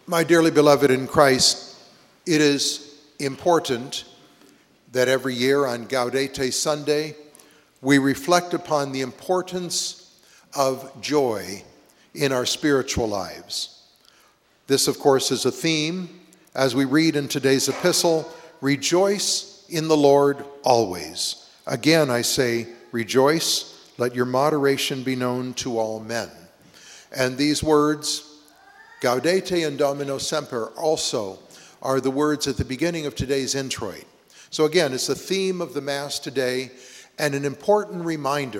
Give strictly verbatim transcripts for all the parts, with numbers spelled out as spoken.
My dearly beloved in Christ, it is important that every year on Gaudete Sunday, we reflect upon the importance of joy in our spiritual lives. This, of course, is a theme as we read in today's epistle, rejoice in the Lord always. Again, I say, rejoice, let your moderation be known to all men. And these words, Gaudete and Domino Semper, also are the words at the beginning of today's introit. So again, it's the theme of the Mass today and an important reminder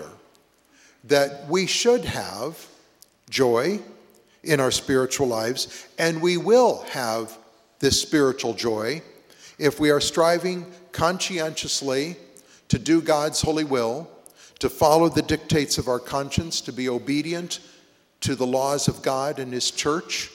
that we should have joy in our spiritual lives, and we will have this spiritual joy if we are striving conscientiously to do God's holy will, to follow the dictates of our conscience, to be obedient to the laws of God and His church,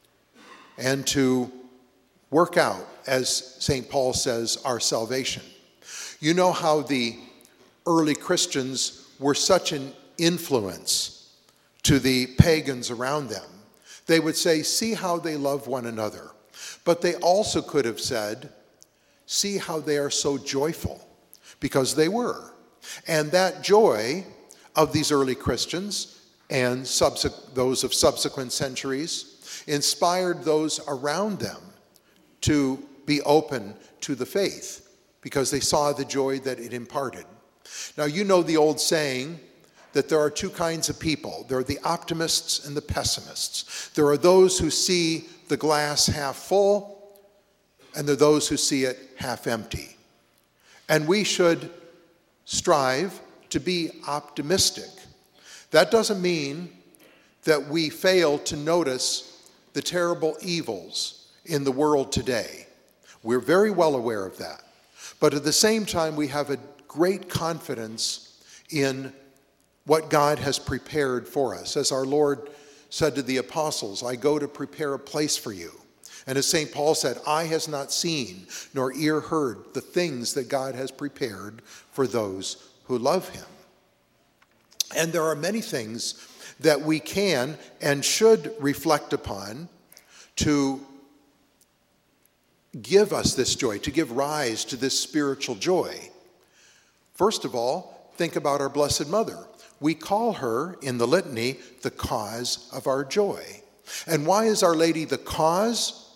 and to work out, as Saint Paul says, our salvation. You know how the early Christians were such an influence to the pagans around them. They would say, see how they love one another. But they also could have said, see how they are so joyful, because they were. And that joy of these early Christians and subse- those of subsequent centuries inspired those around them to be open to the faith because they saw the joy that it imparted. Now, you know the old saying that there are two kinds of people. There are the optimists and the pessimists. There are those who see the glass half full, and there are those who see it half empty. And we should strive to be optimistic. That doesn't mean that we fail to notice the terrible evils in the world today. We're very well aware of that. But at the same time, we have a great confidence in what God has prepared for us. As our Lord said to the apostles, I go to prepare a place for you. And as Saint Paul said, eye has not seen, nor ear heard the things that God has prepared for those who love Him. And there are many things that we can and should reflect upon to give us this joy, to give rise to this spiritual joy. First of all, think about our Blessed Mother. We call her in the litany the cause of our joy. And why is Our Lady the cause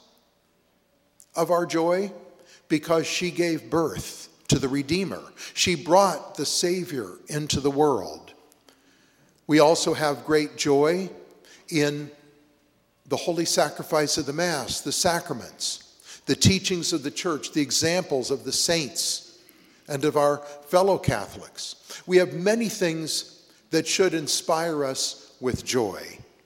of our joy? Because she gave birth to the Redeemer. She brought the Savior into the world. We also have great joy in the holy sacrifice of the Mass, the sacraments, the teachings of the church, the examples of the saints and of our fellow Catholics. We have many things that should inspire us with joy,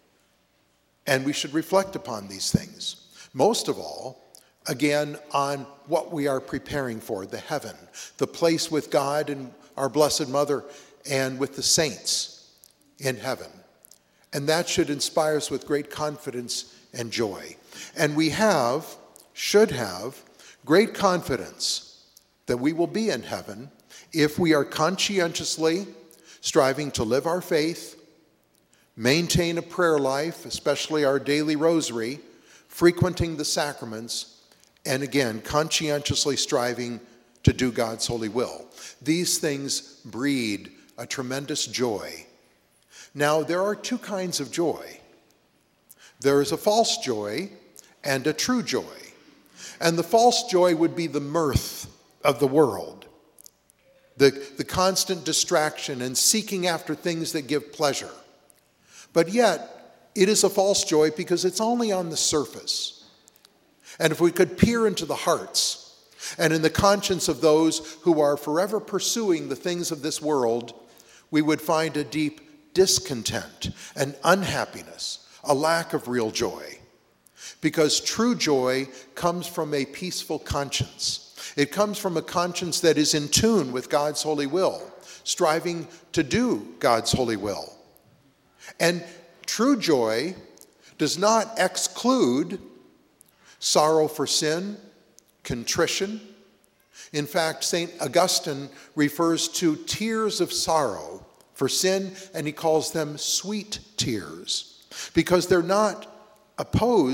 and we should reflect upon these things. Most of all, again, on what we are preparing for, the heaven, the place with God and our Blessed Mother and with the saints in heaven. And that should inspire us with great confidence and joy. And we have, should have, great confidence that we will be in heaven if we are conscientiously striving to live our faith, maintain a prayer life, especially our daily rosary, frequenting the sacraments, and again, conscientiously striving to do God's holy will. These things breed a tremendous joy. Now, there are two kinds of joy. There is a false joy and a true joy. And the false joy would be the mirth of the world, the, the constant distraction and seeking after things that give pleasure. But yet, it is a false joy because it's only on the surface. And if we could peer into the hearts and in the conscience of those who are forever pursuing the things of this world, we would find a deep discontent and unhappiness, a lack of real joy. Because true joy comes from a peaceful conscience. It comes from a conscience that is in tune with God's holy will, striving to do God's holy will. And true joy does not exclude sorrow for sin, contrition. In fact, Saint Augustine refers to tears of sorrow for sin, and he calls them sweet tears, because they're not opposed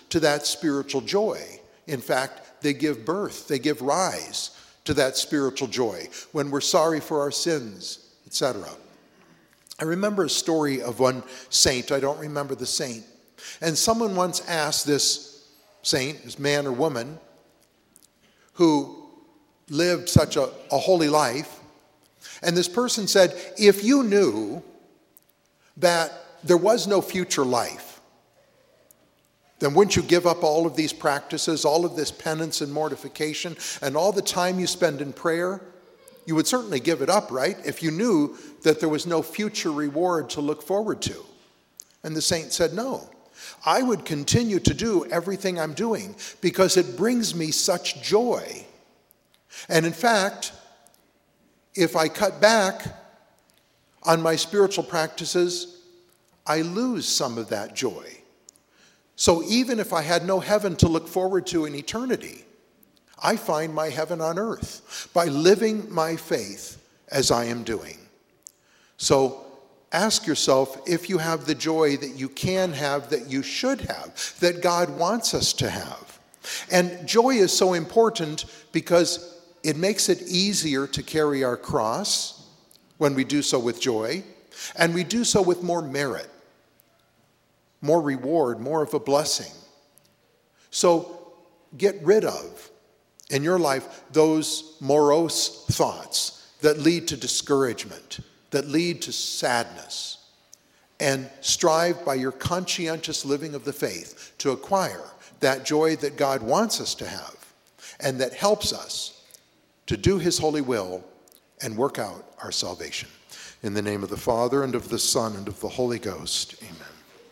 to that spiritual joy. In fact, they give birth, they give rise to that spiritual joy when we're sorry for our sins, et cetera. I remember a story of one saint. I don't remember the saint. And someone once asked this saint, this man or woman, who lived such a, a holy life, and this person said, if you knew that there was no future life, then wouldn't you give up all of these practices, all of this penance and mortification, and all the time you spend in prayer? You would certainly give it up, right? If you knew that there was no future reward to look forward to. And the saint said, no, I would continue to do everything I'm doing because it brings me such joy. And in fact, if I cut back on my spiritual practices, I lose some of that joy. So even if I had no heaven to look forward to in eternity, I find my heaven on earth by living my faith as I am doing. So ask yourself if you have the joy that you can have, that you should have, that God wants us to have. And joy is so important because it makes it easier to carry our cross when we do so with joy, and we do so with more merit, more reward, more of a blessing. So get rid of, in your life, those morose thoughts that lead to discouragement, that lead to sadness, and strive by your conscientious living of the faith to acquire that joy that God wants us to have and that helps us to do his holy will and work out our salvation. In the name of the Father, and of the Son, and of the Holy Ghost, amen.